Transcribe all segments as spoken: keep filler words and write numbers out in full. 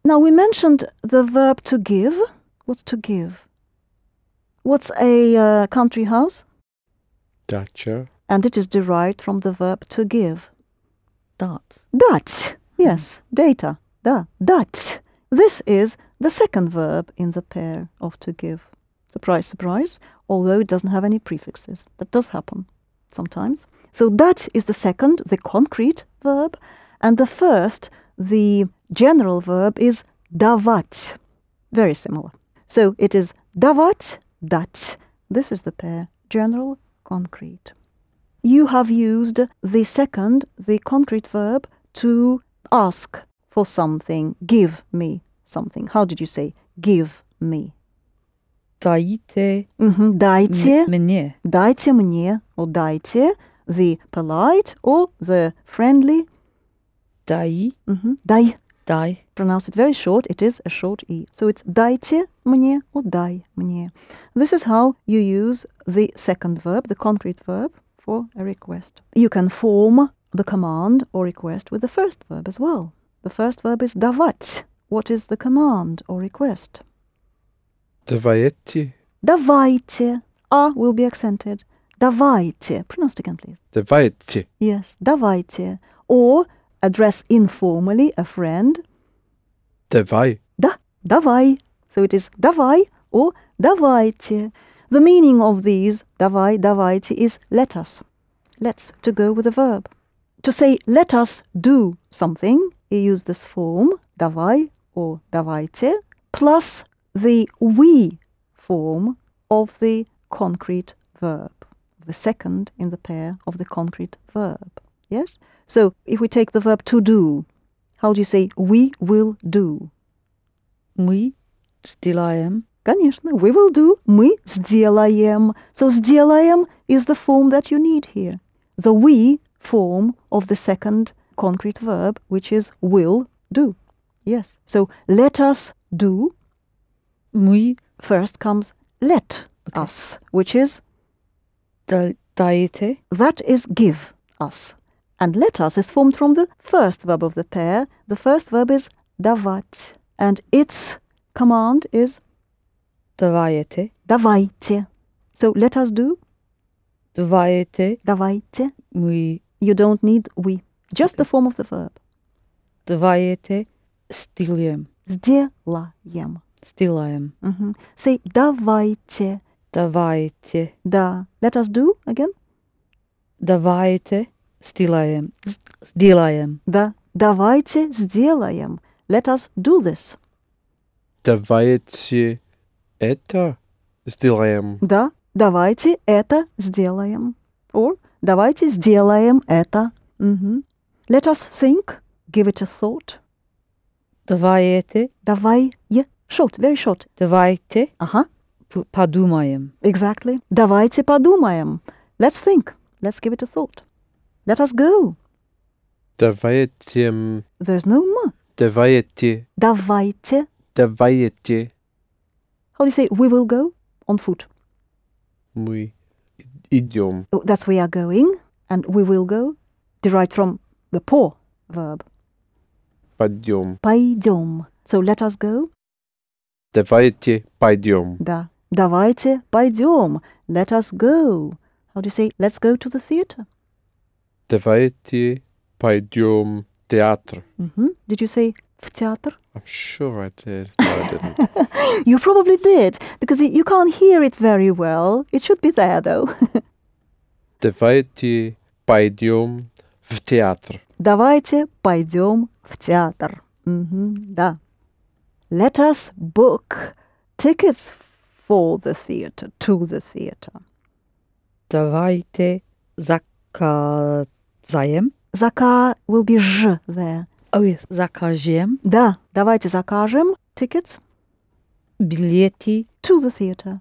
Now we mentioned the verb to give. What's to give? What's a uh, country house? Dacia. And it is derived from the verb to give. Dat. Dat. Yes, data. Da. Dat. This is the second verb in the pair of to give. Surprise, surprise. Although it doesn't have any prefixes. That does happen sometimes. So that is the second, the concrete verb. And the first, the general verb, is davat. Very similar. So it is davat, dat. This is the pair, general, concrete. You have used the second, the concrete verb, to ask for something. Give me something. How did you say give me? Дайте Mm-hmm. Дайте. мне. Дайте мне. Or дайте. The polite or the friendly. Дай. Mm-hmm. Дай. Дай. Pronounce it very short. It is a short E. So it's дайте мне or дай мне. This is how you use the second verb, the concrete verb, for a request. You can form the command or request with the first verb as well. The first verb is давать. What is the command or request? Давайте. Давайте. A will be accented. Давайте. Pronounce it again, please. Давайте. Yes, давайте. Or address informally a friend. Давай. Да, давай. So it is давай or давайте. The meaning of these давай, давайте is let us. Let's, to go with the verb. To say let us do something, you use this form, давай or давайте, plus the we form of the concrete verb, the second in the pair of the concrete verb. Yes? So if we take the verb to do, how do you say we will do? Мы сделаем. Конечно, we will do. Мы сделаем. So сделаем is the form that you need here. The we form of the second concrete verb, which is will do. Yes. So let us do. Мы First comes let Okay. us, which is, да- дайте. that is give us. And let us is formed from the first verb of the pair. The first verb is давать. And its command is Давайте. давайте. So let us do. Давайте. Давайте. Мы. You don't need we. Just Okay. the form of the verb. Давайте. Сделаем. Сделаем. Сделаем. Mhm. Say давайте. Давайте. Да. Let us do again. Давайте. Сделаем. Сделаем. Да. Давайте сделаем. Let us do this. Давайте это сделаем. Да. Давайте это сделаем. Or давайте сделаем это. Mhm. Let us think. Give it a thought. Давайте. Давай. Yeah. Short. Very short. Давайте. Ага. п- подумаем. Exactly. Давайте подумаем. Let's think. Let's give it a thought. Let us go. Давайте. м, There's no m. Давайте. Давайте. Давайте. How do you say we will go? On foot. Мы идем. Oh, that's we are going. And we will go. Derived from the по verb. Пойдем. Пойдем. So let us go. Давайте пойдем. Да. Давайте пойдем. Let us go. How do you say let's go to the theater? Давайте пойдем в театр. hmm Did you say в театр? I'm sure I did. No, I didn't. You probably did, because y- you can't hear it very well. It should be there, though. Давайте пойдем в театр. Давайте пойдем в театр. Мгм, да. Let us book tickets for the theater, to the theater. Давайте заказаем. Зака will be ж there. Oh yes. Закажем Да, давайте закажем tickets билеты to the theater.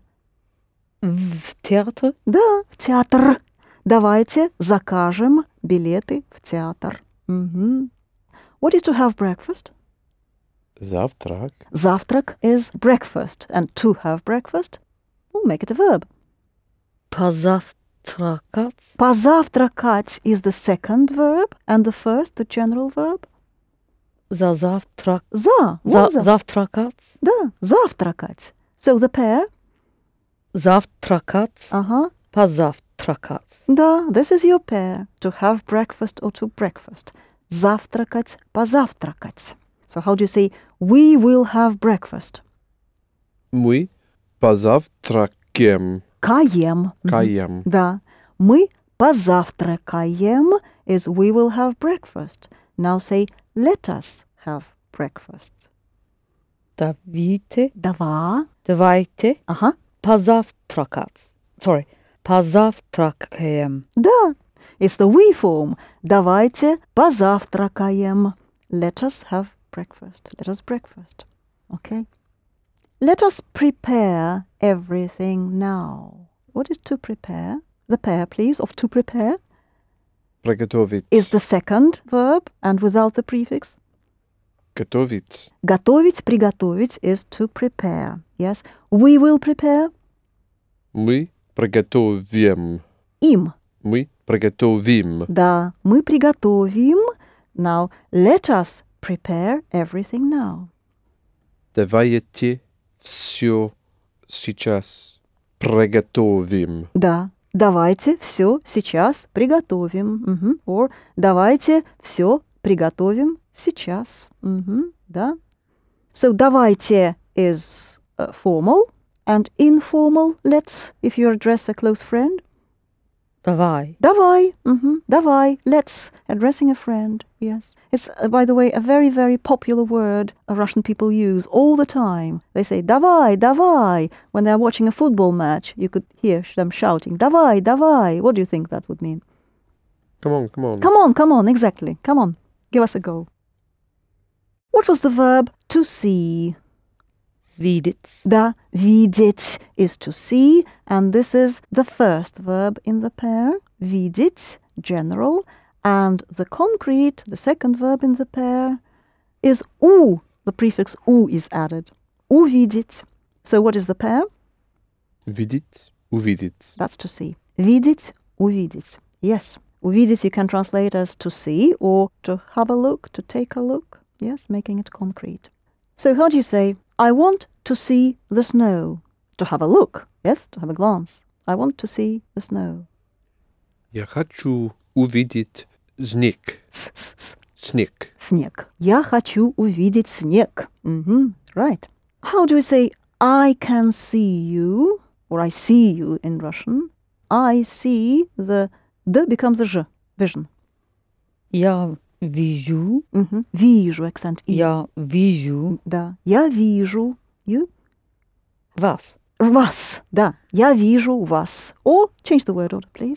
в театр. Да, в театр. Давайте закажем билеты в театр. Мгм. What is to have breakfast? Завтрак. Завтрак is breakfast, and to have breakfast, we'll make it a verb. Позавтракать. Позавтракать is the second verb, and the first, the general verb. За завтрак. За. За, What за? завтракать. Да. Завтракать. So the pair. Завтракать. Uh-huh. Позавтракать. Да, this is your pair. To have breakfast or to breakfast. Завтракать, позавтракать. So how do you say, we will have breakfast? Мы позавтракаем. Каем. Мгм. Каем. Да. Мы позавтракаем is we will have breakfast. Now say, let us have breakfast. Давайте. Дава. Давайте. Ага. Позавтракать. Sorry. Позавтракаем. Да. It's the we form. Давайте позавтракаем. Let us have breakfast. Let us breakfast. Okay. Let us prepare everything now. What is to prepare? The pair, please, of to prepare Приготовить. is the second verb and without the prefix. Готовить. Готовить, приготовить is to prepare. Yes. We will prepare. Мы приготовим. Им. Мы приготовим. Да, мы приготовим. Now, let us prepare everything now. Давайте все сейчас приготовим. Да, давайте все сейчас приготовим. Мгм. Or давайте все приготовим сейчас. Мгм. Да. So давайте is uh, formal and informal. Let's, if you address a close friend. Давай. Давай, mhm, давай, let's, addressing a friend, yes. It's, uh, by the way, a very, very popular word uh, Russian people use all the time. They say, давай, давай. When they're watching a football match, you could hear them shouting, давай, давай. What do you think that would mean? Come on, come on. Come on, come on, exactly. Come on, give us a go. What was the verb to see? Видеть. Да, видеть is to see, and this is the first verb in the pair. Видеть, general, and the concrete, the second verb in the pair, is у. The prefix у is added. Увидеть. So what is the pair? Видеть, увидеть. That's to see. Видеть, увидеть. Yes. Увидеть you can translate as to see or to have a look, to take a look. Yes, making it concrete. So how do you say, I want to see the snow? To have a look, yes, to have a glance. I want to see the snow. Я хочу увидеть снег. S-s-s. Снег. Снег. Я хочу увидеть снег. Mhm, right. How do we say, I can see you, or I see you in Russian? I see, the D becomes a J, vision. Я вижу. Mhm. Вижу, accent И. Я вижу Да. Я вижу. You? вас. Вас. Да. Я вижу вас. Or change the word order, please.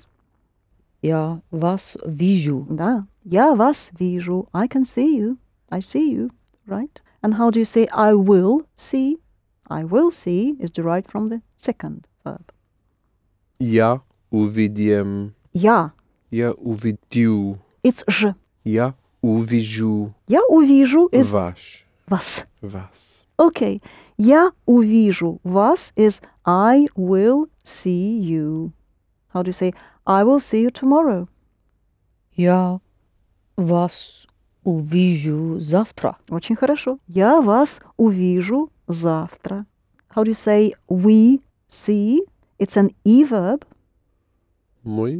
Я вас вижу. Да. Я вас вижу. I can see you. I see you. Right? And how do you say I will see? I will see is derived from the second verb. Я увидим. Я. Я увидю. It's Ж. Я увижу Я увижу is ваш. вас. Вас. Okay. Я увижу вас is I will see you. How do you say I will see you tomorrow? Я вас увижу завтра. Очень хорошо. Я вас увижу завтра. How do you say we see? It's an E verb. Мы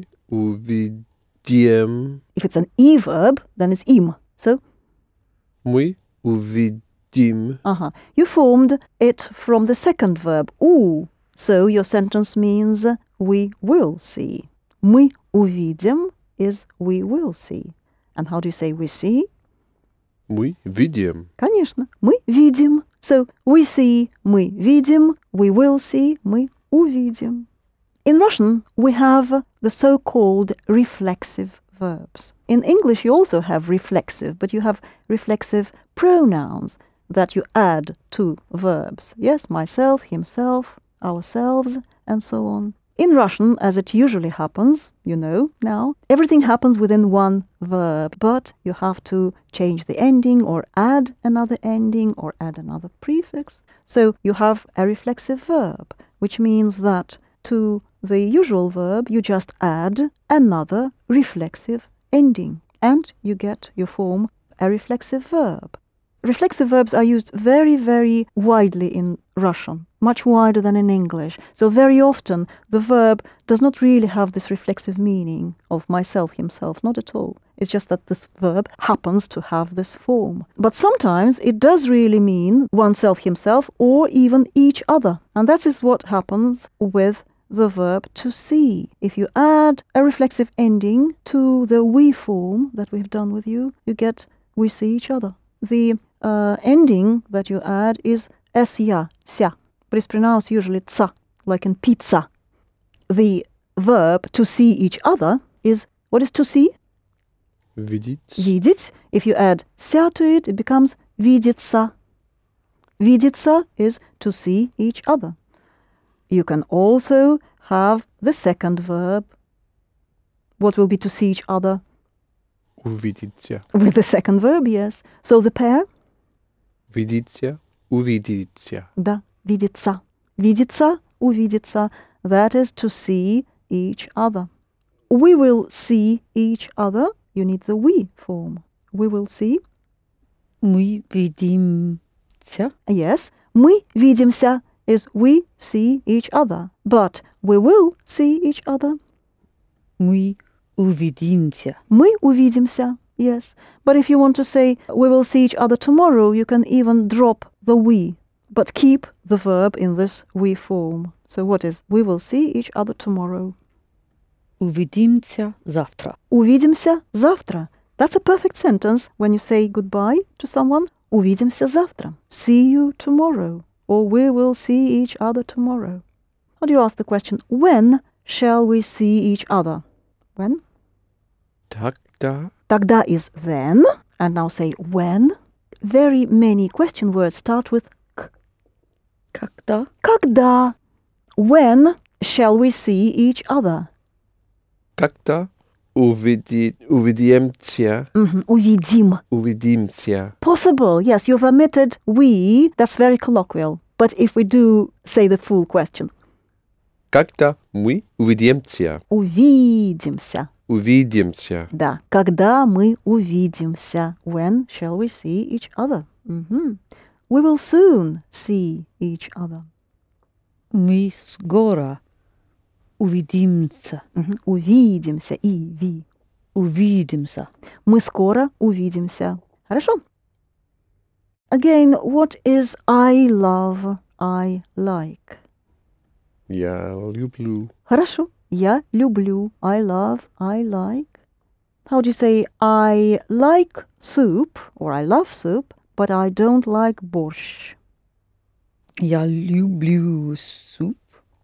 увидим. If it's an E verb, then it's im. So, Мы увидим. uh-huh. You formed it from the second verb, у. So your sentence means we will see. Мы увидим is we will see. And how do you say we see? Мы видим. Конечно, мы видим. So we see, мы видим, we will see, мы увидим. In Russian, we have the so-called reflexive verbs. In English, you also have reflexive, but you have reflexive pronouns that you add to verbs. Yes, myself, himself, ourselves, and so on. In Russian, as it usually happens, you know now, everything happens within one verb, but you have to change the ending or add another ending or add another prefix. So you have a reflexive verb, which means that to the usual verb, you just add another reflexive ending, and you get your form a reflexive verb. Reflexive verbs are used very, very widely in Russian, much wider than in English. So very often the verb does not really have this reflexive meaning of myself, himself, not at all. It's just that this verb happens to have this form. But sometimes it does really mean oneself, himself, or even each other. And that is what happens with the verb to see. If you add a reflexive ending to the we form that we've done with you, you get we see each other. The uh, ending that you add is sya, sya, but it's pronounced usually tsa, like in pizza. The verb to see each other is, what is to see? Видеть. Видеть. If you add sya to it, it becomes видеться. Видеться is to see each other. You can also have the second verb. What will be to see each other? Увидите. With the second verb, yes. So the pair? Видите. Увидите. Да, видеться. Видеться, увидеться. That is to see each other. We will see each other. You need the we form. We will see. Мы видимся. Yes. Мы видимся is we see each other. But we will see each other. Мы увидимся. Мы увидимся. Yes. But if you want to say we will see each other tomorrow, you can even drop the we, but keep the verb in this we form. So what is we will see each other tomorrow? Увидимся завтра. Увидимся завтра. That's a perfect sentence when you say goodbye to someone. Увидимся завтра. See you tomorrow. Or we will see each other tomorrow. How do you ask the question? When shall we see each other? When? Тогда. Тогда is then. And now say when. Very many question words start with k. Когда? Когда. When shall we see each other? Когда увиди, увидимся. Mm-hmm. Увидим. Увидимся. Possible. Yes, you've omitted we. That's very colloquial. But if we do say the full question. Когда мы увидимся. Увидимся. Увидимся. Да. Когда мы увидимся. When shall we see each other? Mm-hmm. We will soon see each other. Мы скоро увидимся. Mm-hmm. Увидимся. И, ви. Увидимся. Мы скоро увидимся. Хорошо? Again, what is I love, I like? Я люблю. Хорошо. Я люблю. I love, I like. How do you say I like soup or I love soup, but I don't like борщ? Я люблю суп,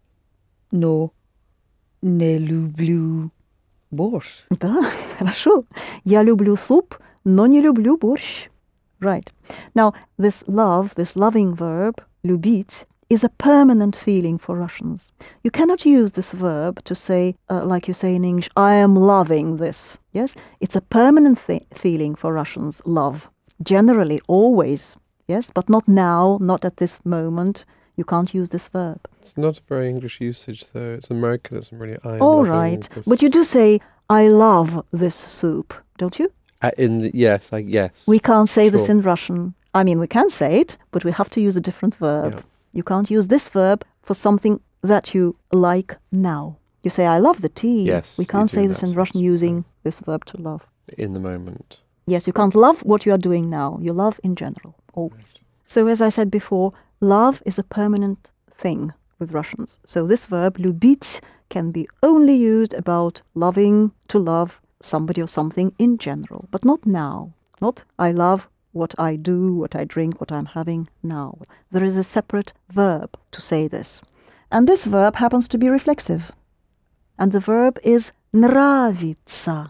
но не люблю борщ. Да, хорошо. Я люблю суп, но не люблю борщ. Right. Now, this love, this loving verb, любить, is a permanent feeling for Russians. You cannot use this verb to say, uh, like you say in English, I am loving this. Yes? It's a permanent th- feeling for Russians, love. Generally, always. Yes? But not now, not at this moment. You can't use this verb. It's not a very English usage, though. It's Americanism, really. I am All loving right. this. But you do say, I love this soup, don't you? Uh, in the, yes, I yes. We can't say this Sure. in Russian. I mean, we can say it, but we have to use a different verb. Yeah. You can't use this verb for something that you like now. You say, I love the tea. Yes, We you can't do say this that in Russian sort of using thing. this verb to love. In the moment. Yes, you can't love what you are doing now. You love in general, always. So as I said before, love is a permanent thing with Russians. So this verb, любить, can be only used about loving, to love somebody or something in general, but not now. Not, I love what I do, what I drink, what I'm having now. There is a separate verb to say this. And this verb happens to be reflexive. And the verb is нравится.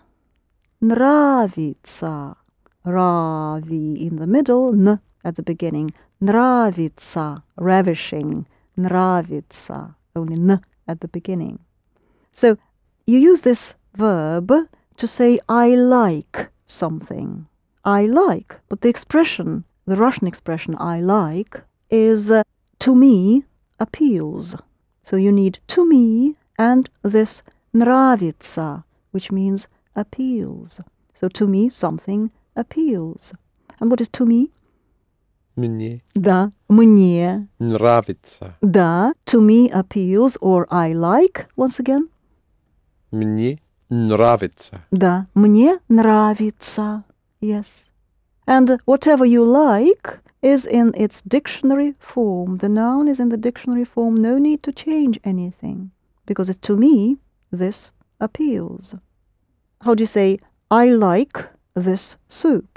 Нравится. Ravi in the middle, n at the beginning. Нравится, ravishing. Нравится, only n at the beginning. So you use this verb to say I like something. I like, but the expression, the Russian expression I like, is uh, to me appeals. So you need to me and this нравится, which means appeals. So to me something appeals. And what is to me? Мне Да, мне. нравится. Да, to me appeals, or I like, once again. Мне нравится. Да, мне нравится. Yes. And whatever you like is in its dictionary form. The noun is in the dictionary form. No need to change anything. Because it's to me, this appeals. How do you say, I like this soup?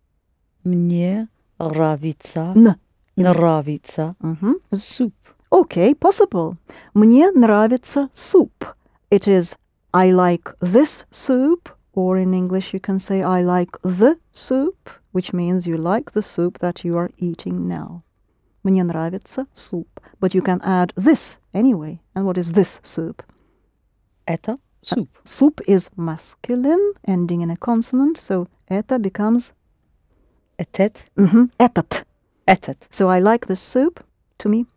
Мне нравится. N. Нравится. Mhm. Soup. Okay, possible. Мне нравится soup. It is, I like this soup, or in English you can say, I like the soup, which means you like the soup that you are eating now. Мне нравится soup. But you can add this anyway. And what is this soup? Это soup. Soup is masculine, ending in a consonant, so это becomes Этот. mhm, этот. Этот. So I like this soup, to me.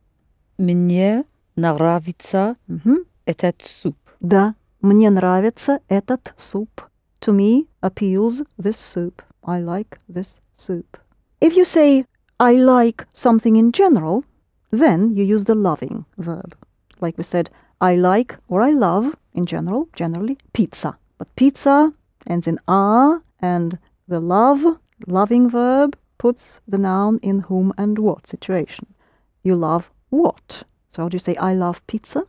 Мне нравится Mhm. этот суп. Да, мне нравится этот суп. To me appeals this soup. I like this soup. If you say, I like something in general, then you use the loving verb. Like we said, I like or I love, in general, generally, pizza. But pizza ends in a, and the love, loving verb, puts the noun in whom and what situation. You love what? So how do you say, I love pizza?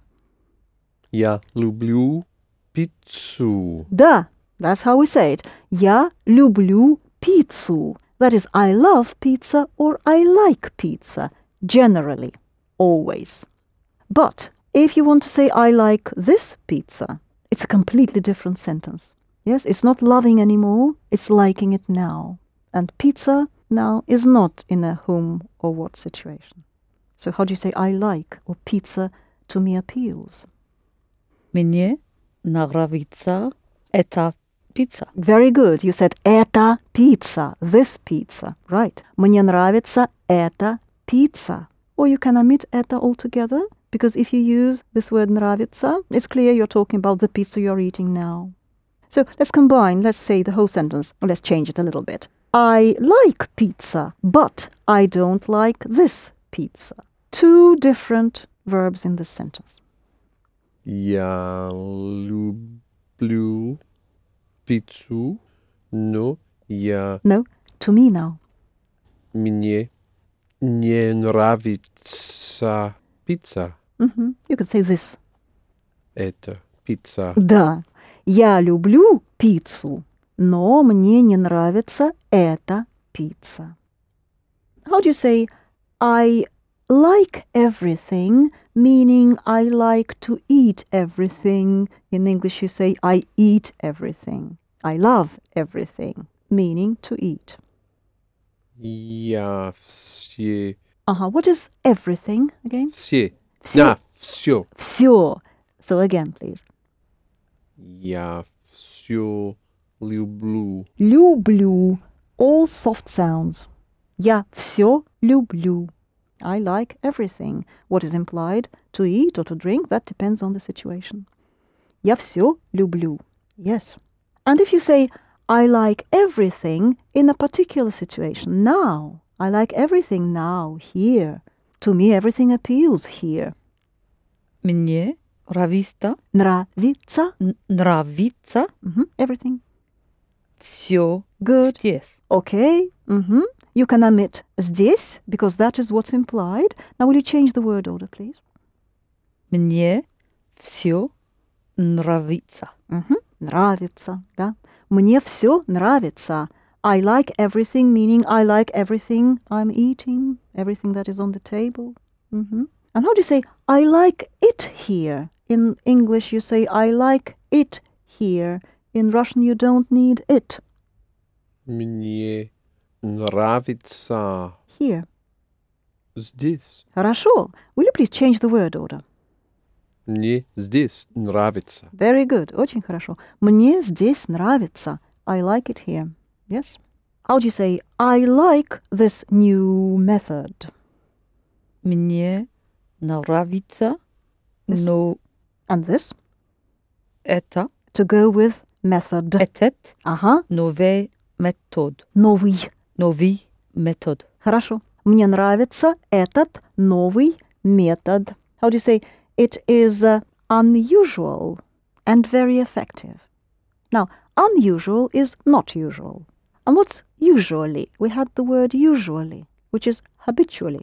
Я люблю пиццу. Да, that's how we say it. Я люблю пиццу. That is, I love pizza or I like pizza. Generally. Always. But if you want to say I like this pizza, it's a completely different sentence. Yes, it's not loving anymore, it's liking it now. And pizza now is not in a whom or what situation. So how do you say I like or pizza to me appeals? Мне нравится эта пицца. Very good. You said эта pizza, this pizza. Right. Мне нравится эта pizza. Or you can omit это altogether, because if you use this word нравится, it's clear you're talking about the pizza you're eating now. So let's combine, let's say the whole sentence, or let's change it a little bit. I like pizza, but I don't like this pizza. Two different verbs in this sentence. Я люблю пиццу, но я No, to me now. мне не нравится пицца. Mhm. You could say this. Это пицца. Да, я люблю пиццу, но мне не нравится эта пицца. How do you say, I like everything, meaning I like to eat everything? In English you say, I eat everything. I love everything, meaning to eat. Я все... Uh-huh. What is everything again? Все. Все. На, все. Все. So again, please. Я все люблю. Люблю. All soft sounds. Я все люблю. I like everything. What is implied? To eat or to drink, that depends on the situation. Я все люблю. Yes. And if you say, I like everything in a particular situation, now, I like everything now, here. To me, everything appeals here. Мне нравится, Нравится. нравится Mhm. Everything. все Good. здесь. Okay. Mhm. You can omit здесь, because that is what's implied. Now, will you change the word order, please? Мне все нравится. Mhm. Нравится, да. Мне все нравится. I like everything, meaning I like everything I'm eating, everything that is on the table. Mhm. And how do you say, I like it here? In English, you say, I like it here. In Russian, you don't need it. Мне нравится Here. здесь. Хорошо. Will you please change the word order? Мне здесь нравится. Very good. Очень хорошо. Мне здесь нравится. I like it here. Yes. How do you say, I like this new method? Мне нравится, This- но And this? это, To go with method. этот Ага. новый метод. Новый. Новый метод. Хорошо. Мне нравится этот новый метод. How do you say? It is uh, unusual and very effective. Now, unusual is not usual. And what's usually? We had the word usually, which is habitually.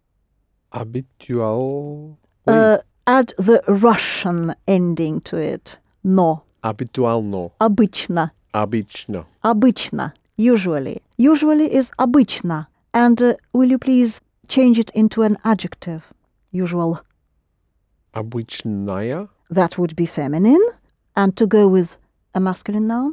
Habitual. Oui. Uh, add the Russian ending to it. No. Habitualno. Обычно. Обычно. Обычно. Usually. Usually is обычно. And uh, will you please change it into an adjective? Usual. Обычная. That would be feminine. And to go with a masculine noun?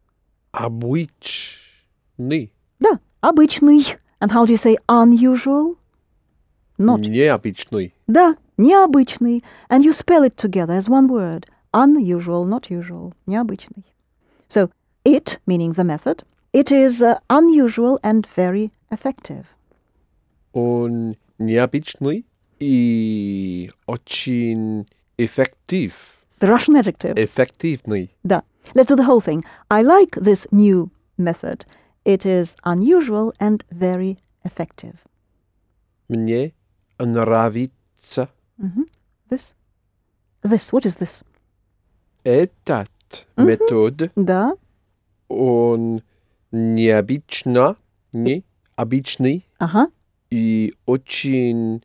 Обычный. Да, обычный. And how do you say unusual? Not. Необычный. Да, необычный. And you spell it together as one word. Unusual, not usual. Необычный. So, it, meaning the method, it is uh, unusual and very effective. Он необычный и очень эффектив. The Russian adjective. Эффективный. Да. Let's do the whole thing. I like this new method. It is unusual and very effective. Мне нравится Mhm. This? This. What is this? этот Мгм. метод. Да. Он необычно, необычный Ага. и очень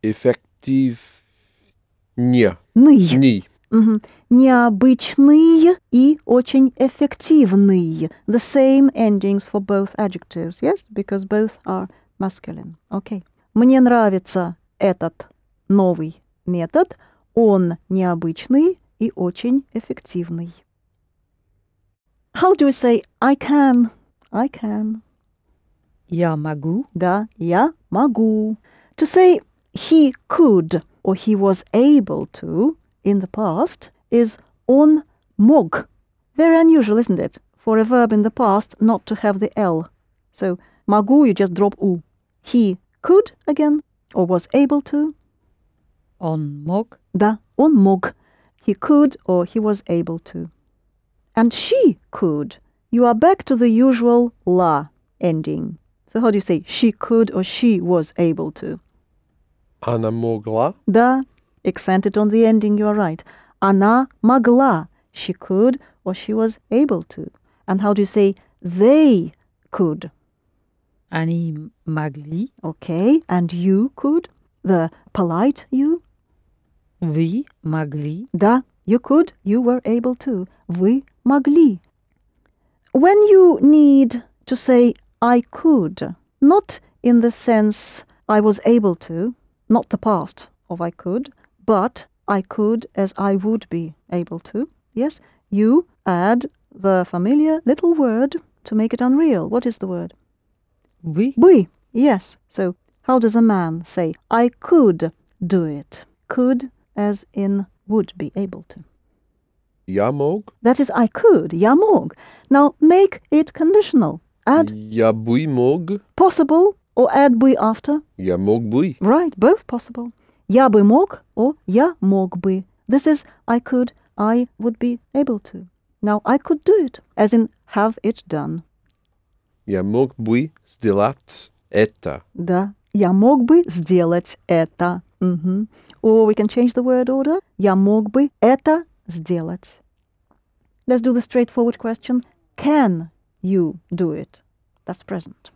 эффективный. Ный. Ни. Мгм. Необычный и очень эффективный. The same endings for both adjectives, yes? Because both are masculine. Okay. Мне нравится этот новый метод. Он необычный и очень эффективный. How do we say I can? I can. Я могу. Да, я могу. To say he could or he was able to in the past is он мог. Very unusual, isn't it? For a verb in the past not to have the L. So, могу, you just drop U. He could again, or was able to. Он мог. Да, он мог. He could or he was able to. And she could. You are back to the usual la ending. So how do you say she could or she was able to? Она могла. Да, accented on the ending, you are right. Она могла. She could or she was able to. And how do you say they could? Они могли. Okay, and you could? The polite you? Вы могли. Да, you could, you were able to. Вы могли. When you need to say I could, not in the sense I was able to, not the past of I could, but I could as I would be able to, yes, you add the familiar little word to make it unreal. What is the word? Вы. Бы. Yes. So how does a man say I could do it? Could as in would be able to. Я мог. That is I could. Я мог. Now make it conditional. Add Я бы мог. possible or add бы after. Я мог бы. Right, both possible. Я бы мог or я мог бы. This is I could, I would be able to. Now I could do it, as in have it done. Я мог бы сделать это. Да, я мог бы сделать это. Мгм. Or we can change the word order. Я мог бы это сделать. Let's do the straightforward question. Can you do it? That's present.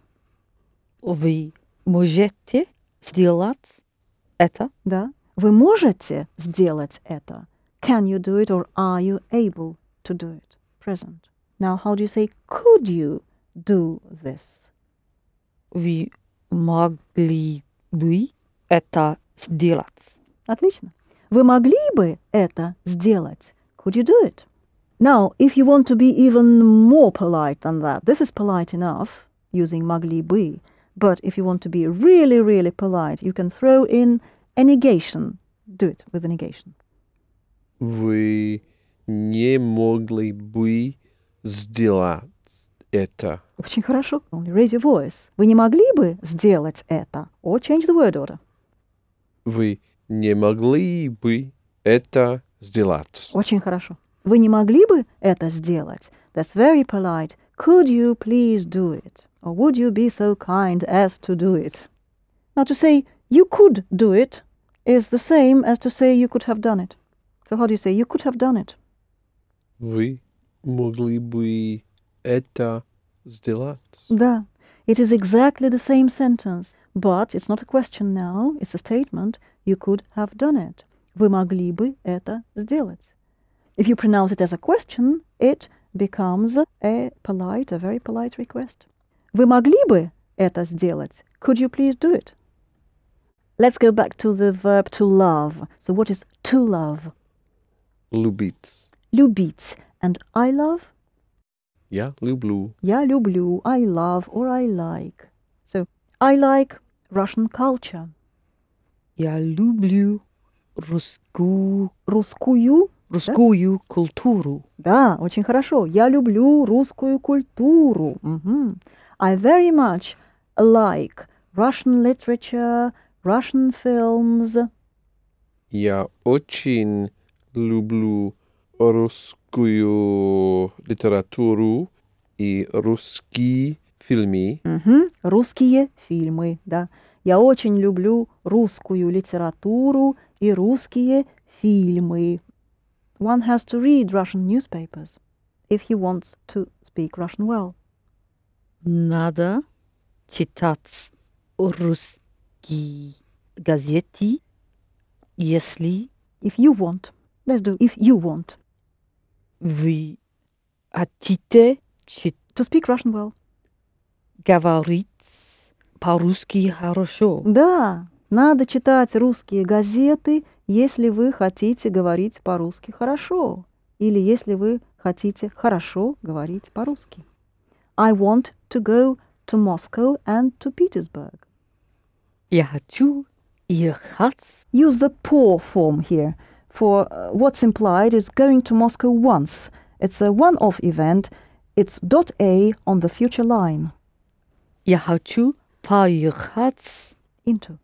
Вы можете сделать это? Да. Вы можете сделать это? Can you do it or are you able to do it? Present. Now, how do you say could you do this? Вы могли бы это сделать? Отлично. Вы могли бы это сделать? Could you do it? Now, if you want to be even more polite than that, this is polite enough, using могли бы. But if you want to be really, really polite, you can throw in a negation. Do it with a negation. Вы не могли бы сделать это. Очень хорошо. Only raise your voice. Вы не могли бы сделать это? Or change the word order. Вы не могли бы это сделать. Очень хорошо. Вы не могли бы это сделать? That's very polite. could you please do it? Or would you be so kind as to do it? Now, to say you could do it is the same as to say you could have done it. So how do you say you could have done it? Вы могли бы это сделать? Да. It is exactly the same sentence, but it's not a question now, it's a statement. You could have done it. Вы могли бы это сделать. If you pronounce it as a question, it becomes a polite, a very polite request. Вы могли бы это сделать? Could you please do it? Let's go back to the verb to love. So what is to love? Любить. Любить. And I love? Я люблю. Я люблю, I love, or I like. So, I like Russian culture. Я люблю русскую, Русскую? русскую культуру. Да, очень хорошо. Я люблю русскую культуру. Мгм. I very much like Russian literature, Russian films. Я очень люблю русскую литературу и русские фильмы. Мгм. Русские фильмы, да. Я очень люблю русскую литературу и русские фильмы. One has to read Russian newspapers if he wants to speak Russian well. Надо читать русские газеты, если If you want. Let's do if you want вы хотите чит- to speak Russian well. говорить по-русски хорошо. Да, надо читать русские газеты, если вы хотите говорить по-русски хорошо. Или если вы хотите хорошо говорить по-русски. I want to go to Moscow and to Petersburg. Я хочу ехать. Use the pour form here, for uh, what's implied is going to Moscow once. It's a one-off event. It's dot A on the future line. Я хочу поехать Into.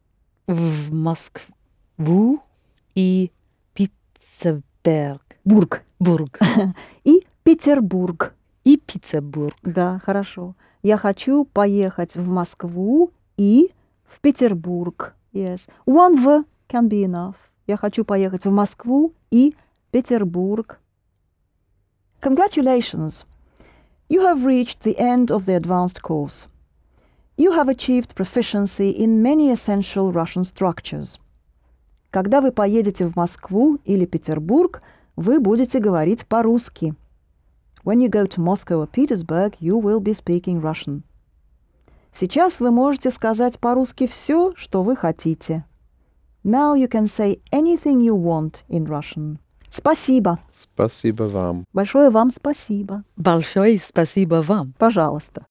в Москву и Питербург. Бург. Бург. И Петербург. И Петербург. Да, хорошо. Я хочу поехать в Москву и в Петербург. Yes. One V can be enough. Я хочу поехать в Москву и Петербург. Congratulations! You have reached the end of the advanced course. You have achieved proficiency in many essential Russian structures. Когда вы поедете в Москву или Петербург, вы будете говорить по-русски. When you go to Moscow or Petersburg, you will be speaking Russian. Сейчас вы можете сказать по-русски все, что вы хотите. Now you can say anything you want in Russian. Спасибо. Спасибо вам. Большое вам спасибо. Большое спасибо вам. Пожалуйста.